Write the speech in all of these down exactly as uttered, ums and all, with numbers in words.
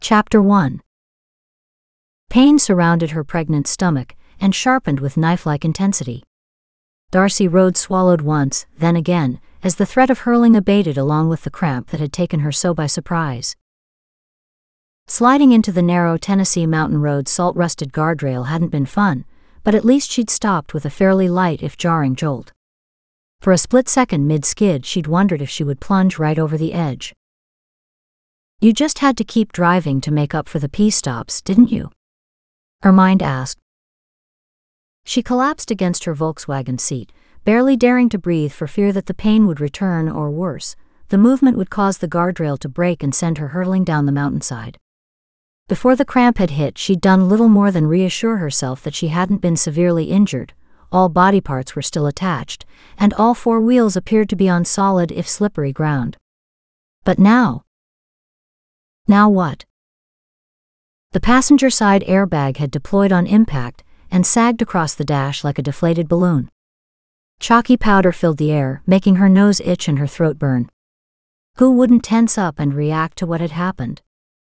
Chapter one. Pain surrounded her pregnant stomach and sharpened with knife-like intensity. Darcy Rhodes swallowed once, then again, as the threat of hurling abated along with the cramp that had taken her so by surprise. Sliding into the narrow Tennessee Mountain Road salt-rusted guardrail hadn't been fun, but at least she'd stopped with a fairly light if jarring jolt. For a split second mid-skid she'd wondered if she would plunge right over the edge. "You just had to keep driving to make up for the P-stops, didn't you?" her mind asked. She collapsed against her Volkswagen seat, barely daring to breathe for fear that the pain would return or worse, the movement would cause the guardrail to break and send her hurtling down the mountainside. Before the cramp had hit, she'd done little more than reassure herself that she hadn't been severely injured, all body parts were still attached, and all four wheels appeared to be on solid if slippery ground. But now... Now what? The passenger side airbag had deployed on impact and sagged across the dash like a deflated balloon. Chalky powder filled the air, making her nose itch and her throat burn. Who wouldn't tense up and react to what had happened?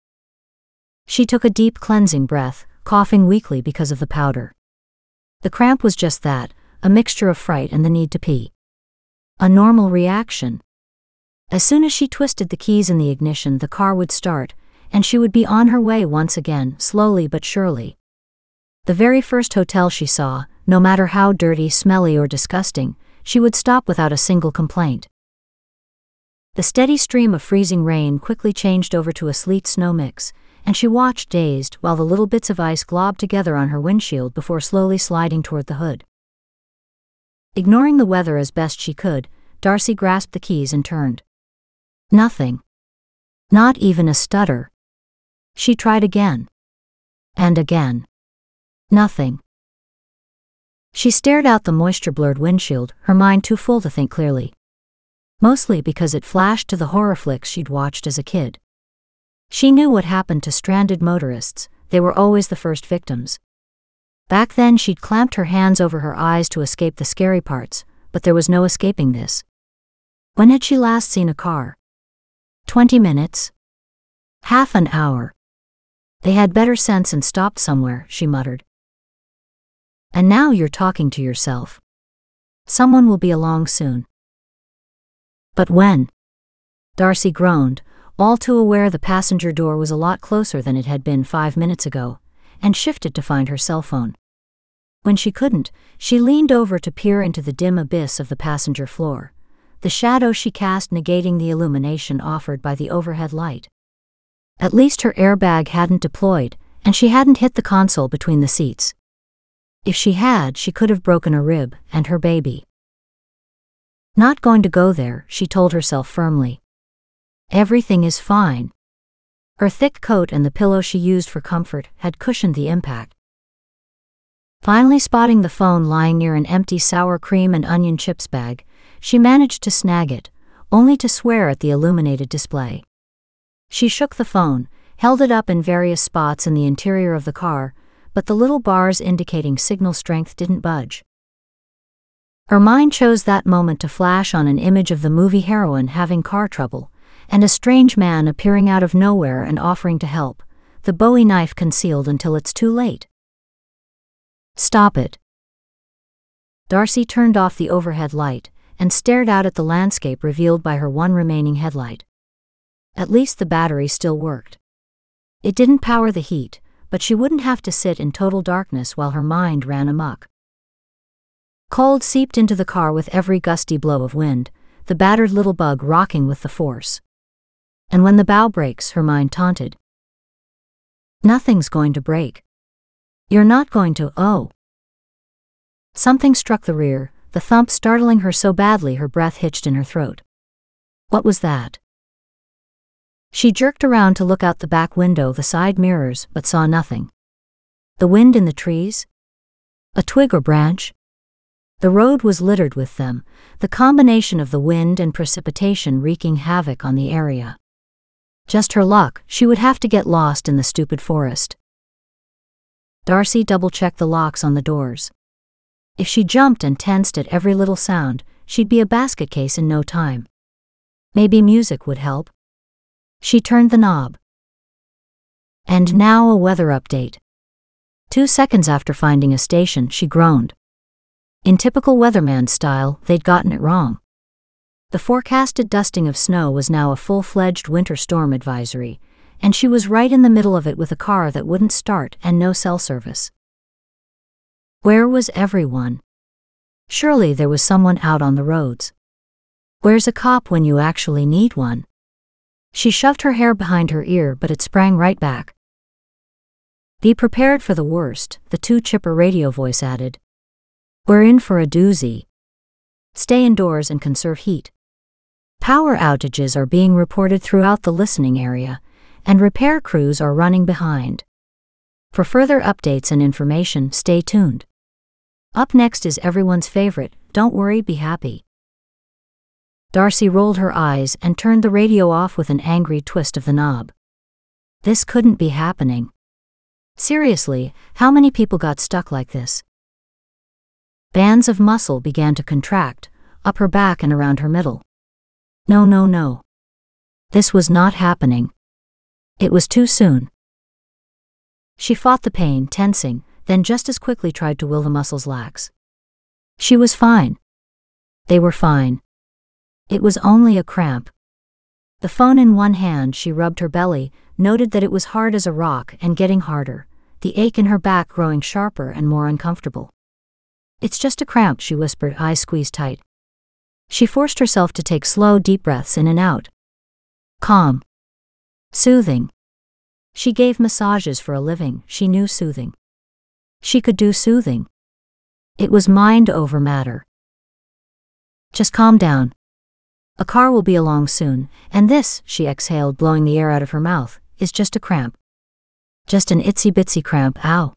She took a deep cleansing breath, coughing weakly because of the powder. The cramp was just that, a mixture of fright and the need to pee. A normal reaction. As soon as she twisted the keys in the ignition, the car would start, and she would be on her way once again, slowly but surely. The very first hotel she saw, no matter how dirty, smelly, or disgusting, she would stop without a single complaint. The steady stream of freezing rain quickly changed over to a sleet snow mix, and she watched dazed while the little bits of ice globbed together on her windshield before slowly sliding toward the hood. Ignoring the weather as best she could, Darcy grasped the keys and turned. Nothing. Not even a stutter. She tried again. And again. Nothing. She stared out the moisture-blurred windshield, her mind too full to think clearly. Mostly because it flashed to the horror flicks she'd watched as a kid. She knew what happened to stranded motorists, they were always the first victims. Back then she'd clamped her hands over her eyes to escape the scary parts, but there was no escaping this. When had she last seen a car? Twenty minutes? Half an hour. They had better sense and stopped somewhere, she muttered. And now you're talking to yourself. Someone will be along soon. But when? Darcy groaned, all too aware the passenger door was a lot closer than it had been five minutes ago, and shifted to find her cell phone. When she couldn't, she leaned over to peer into the dim abyss of the passenger floor, the shadow she cast negating the illumination offered by the overhead light. At least her airbag hadn't deployed, and she hadn't hit the console between the seats. If she had, she could have broken a rib, and her baby. Not going to go there, she told herself firmly. Everything is fine. Her thick coat and the pillow she used for comfort had cushioned the impact. Finally spotting the phone lying near an empty sour cream and onion chips bag, she managed to snag it, only to swear at the illuminated display. She shook the phone, held it up in various spots in the interior of the car, but the little bars indicating signal strength didn't budge. Her mind chose that moment to flash on an image of the movie heroine having car trouble, and a strange man appearing out of nowhere and offering to help, the Bowie knife concealed until it's too late. Stop it. Darcy turned off the overhead light and stared out at the landscape revealed by her one remaining headlight. At least the battery still worked. It didn't power the heat, but she wouldn't have to sit in total darkness while her mind ran amok. Cold seeped into the car with every gusty blow of wind, the battered little bug rocking with the force. And when the bow breaks, her mind taunted. Nothing's going to break. You're not going to, oh. Something struck the rear, the thump startling her so badly her breath hitched in her throat. What was that? She jerked around to look out the back window, the side mirrors, but saw nothing. The wind in the trees? A twig or branch? The road was littered with them, the combination of the wind and precipitation wreaking havoc on the area. Just her luck, she would have to get lost in the stupid forest. Darcy double-checked the locks on the doors. If she jumped and tensed at every little sound, she'd be a basket case in no time. Maybe music would help. She turned the knob. And now a weather update. Two seconds after finding a station, she groaned. In typical weatherman style, they'd gotten it wrong. The forecasted dusting of snow was now a full-fledged winter storm advisory, and she was right in the middle of it with a car that wouldn't start and no cell service. Where was everyone? Surely there was someone out on the roads. Where's a cop when you actually need one? She shoved her hair behind her ear, but it sprang right back. Be prepared for the worst, the too-chipper radio voice added. We're in for a doozy. Stay indoors and conserve heat. Power outages are being reported throughout the listening area, and repair crews are running behind. For further updates and information, stay tuned. Up next is everyone's favorite, Don't Worry, Be Happy. Darcy rolled her eyes and turned the radio off with an angry twist of the knob. This couldn't be happening. Seriously, how many people got stuck like this? Bands of muscle began to contract, up her back and around her middle. No, no, no. This was not happening. It was too soon. She fought the pain, tensing, then just as quickly tried to will the muscles lax. She was fine. They were fine. It was only a cramp. The phone in one hand, she rubbed her belly, noted that it was hard as a rock and getting harder, the ache in her back growing sharper and more uncomfortable. It's just a cramp, she whispered, eyes squeezed tight. She forced herself to take slow, deep breaths in and out. Calm. Soothing. She gave massages for a living, she knew soothing. She could do soothing. It was mind over matter. Just calm down. A car will be along soon, and this, she exhaled, blowing the air out of her mouth, is just a cramp. Just an itsy-bitsy cramp, ow.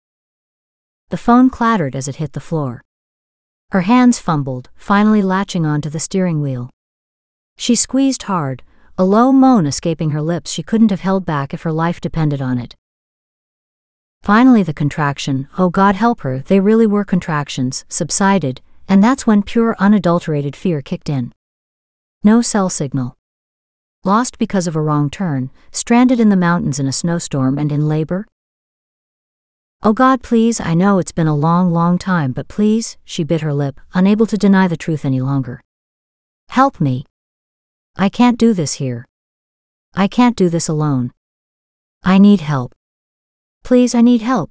The phone clattered as it hit the floor. Her hands fumbled, finally latching onto the steering wheel. She squeezed hard, a low moan escaping her lips she couldn't have held back if her life depended on it. Finally the contraction, oh God help her, they really were contractions, subsided, and that's when pure unadulterated fear kicked in. No cell signal. Lost because of a wrong turn, stranded in the mountains in a snowstorm and in labor? Oh God, please, I know it's been a long, long time, but please, she bit her lip, unable to deny the truth any longer. Help me. I can't do this here. I can't do this alone. I need help. Please, I need help.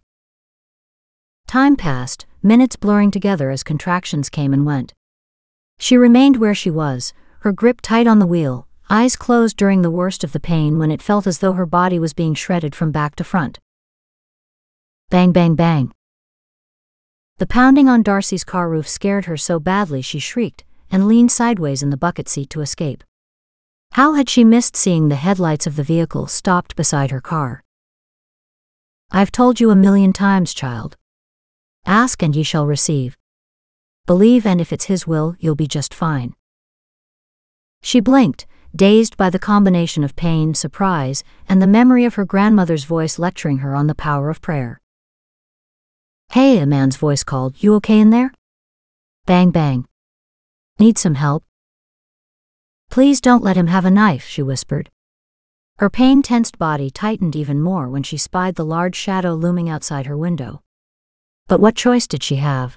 Time passed, minutes blurring together as contractions came and went. She remained where she was, her grip tight on the wheel, eyes closed during the worst of the pain when it felt as though her body was being shredded from back to front. Bang, bang, bang. The pounding on Darcy's car roof scared her so badly she shrieked and leaned sideways in the bucket seat to escape. How had she missed seeing the headlights of the vehicle stopped beside her car? I've told you a million times, child. Ask and ye shall receive. Believe, and if it's His will, you'll be just fine. She blinked, dazed by the combination of pain, surprise, and the memory of her grandmother's voice lecturing her on the power of prayer. Hey, a man's voice called, you okay in there? Bang, bang. Need some help? Please don't let him have a knife, she whispered. Her pain-tensed body tightened even more when she spied the large shadow looming outside her window. But what choice did she have?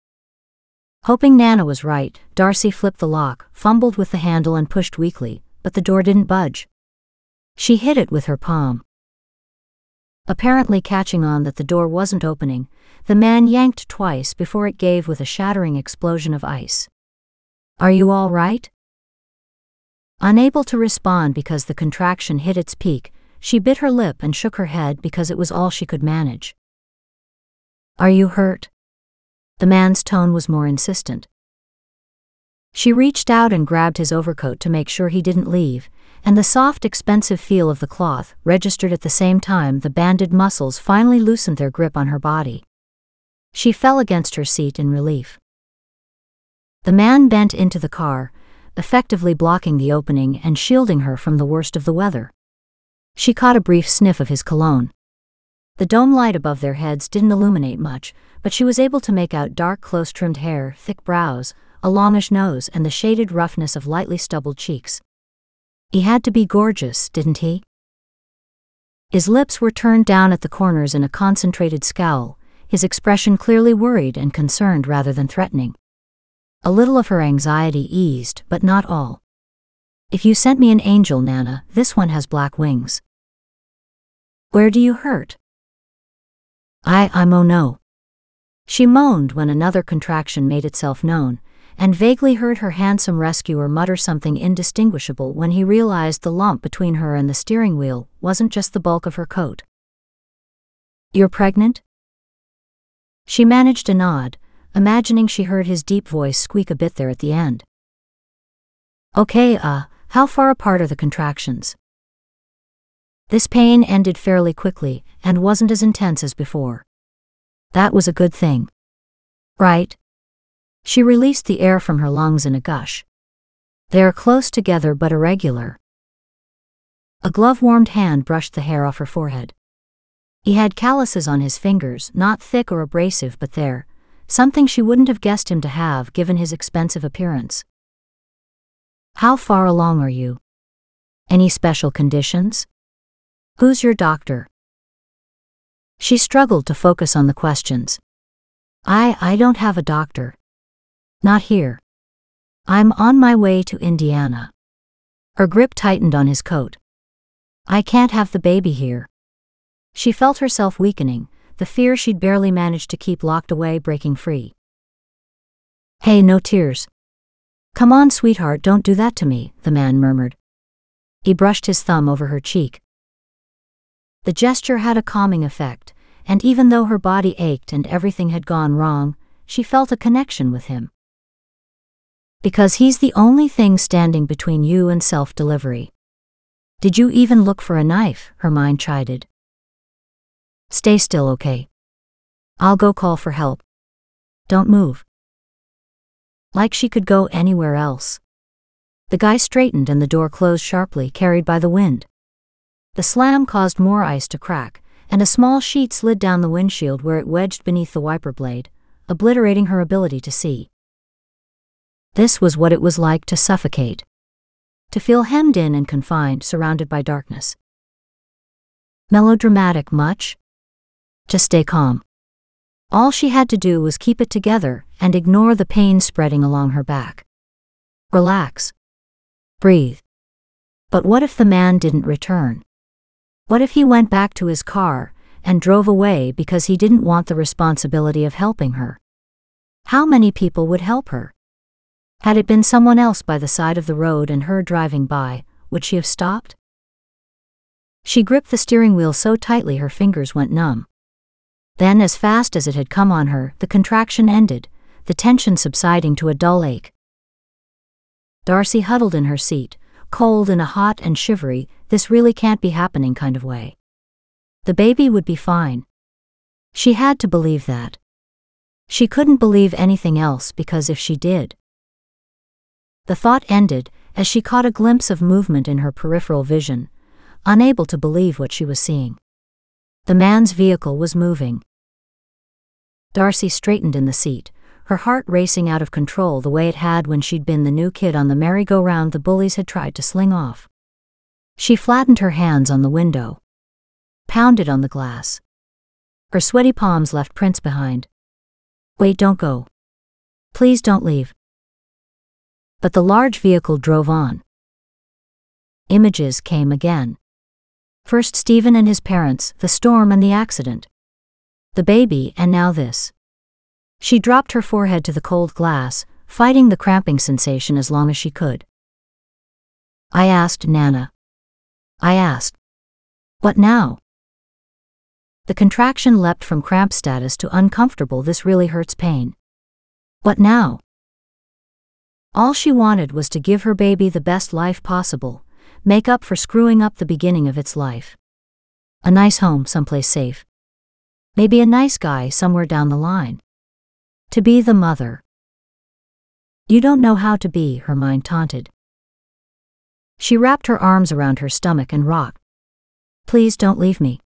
Hoping Nana was right, Darcy flipped the lock, fumbled with the handle and pushed weakly, but the door didn't budge. She hit it with her palm. Apparently catching on that the door wasn't opening, the man yanked twice before it gave with a shattering explosion of ice. Are you all right? Unable to respond because the contraction hit its peak, she bit her lip and shook her head because it was all she could manage. Are you hurt? The man's tone was more insistent. She reached out and grabbed his overcoat to make sure he didn't leave, and the soft, expensive feel of the cloth registered at the same time the banded muscles finally loosened their grip on her body. She fell against her seat in relief. The man bent into the car, effectively blocking the opening and shielding her from the worst of the weather. She caught a brief sniff of his cologne. The dome light above their heads didn't illuminate much, but she was able to make out dark, close-trimmed hair, thick brows, a longish nose, and the shaded roughness of lightly stubbled cheeks. He had to be gorgeous, didn't he? His lips were turned down at the corners in a concentrated scowl, his expression clearly worried and concerned rather than threatening. A little of her anxiety eased, but not all. "If you sent me an angel, Nana, this one has black wings." "Where do you hurt?" I, I'm oh no." She moaned when another contraction made itself known, and vaguely heard her handsome rescuer mutter something indistinguishable when he realized the lump between her and the steering wheel wasn't just the bulk of her coat. "You're pregnant?" She managed a nod, imagining she heard his deep voice squeak a bit there at the end. "Okay, uh, how far apart are the contractions?" This pain ended fairly quickly and wasn't as intense as before. That was a good thing. Right? She released the air from her lungs in a gush. "They are close together but irregular." A glove-warmed hand brushed the hair off her forehead. He had calluses on his fingers, not thick or abrasive but there, something she wouldn't have guessed him to have given his expensive appearance. "How far along are you? Any special conditions? Who's your doctor?" She struggled to focus on the questions. I, I don't have a doctor. Not here. I'm on my way to Indiana." Her grip tightened on his coat. "I can't have the baby here." She felt herself weakening, the fear she'd barely managed to keep locked away breaking free. "Hey, no tears. Come on, sweetheart, don't do that to me," the man murmured. He brushed his thumb over her cheek. The gesture had a calming effect, and even though her body ached and everything had gone wrong, she felt a connection with him. "Because he's the only thing standing between you and self-delivery. Did you even look for a knife?" her mind chided. "Stay still, okay? I'll go call for help. Don't move." Like she could go anywhere else. The guy straightened and the door closed sharply, carried by the wind. The slam caused more ice to crack, and a small sheet slid down the windshield where it wedged beneath the wiper blade, obliterating her ability to see. This was what it was like to suffocate. To feel hemmed in and confined, surrounded by darkness. Melodramatic much? Just stay calm. All she had to do was keep it together and ignore the pain spreading along her back. Relax. Breathe. But what if the man didn't return? What if he went back to his car and drove away because he didn't want the responsibility of helping her? How many people would help her? Had it been someone else by the side of the road and her driving by, would she have stopped? She gripped the steering wheel so tightly her fingers went numb. Then, as fast as it had come on her, the contraction ended, the tension subsiding to a dull ache. Darcy huddled in her seat, cold in a hot and shivery, this really can't be happening kind of way. The baby would be fine. She had to believe that. She couldn't believe anything else because if she did. The thought ended as she caught a glimpse of movement in her peripheral vision, unable to believe what she was seeing. The man's vehicle was moving. Darcy straightened in the seat, her heart racing out of control the way it had when she'd been the new kid on the merry-go-round the bullies had tried to sling off. She flattened her hands on the window, pounded on the glass. Her sweaty palms left prints behind. "Wait, don't go. Please don't leave." But the large vehicle drove on. Images came again. First Stephen and his parents, the storm and the accident. The baby, and now this. She dropped her forehead to the cold glass, fighting the cramping sensation as long as she could. "I asked, Nana. I asked. What now?" The contraction leapt from cramp status to uncomfortable, "This really hurts," pain. What now? All she wanted was to give her baby the best life possible, make up for screwing up the beginning of its life. A nice home someplace safe. Maybe a nice guy somewhere down the line. To be the mother. "You don't know how to be," her mind taunted. She wrapped her arms around her stomach and rocked. "Please don't leave me.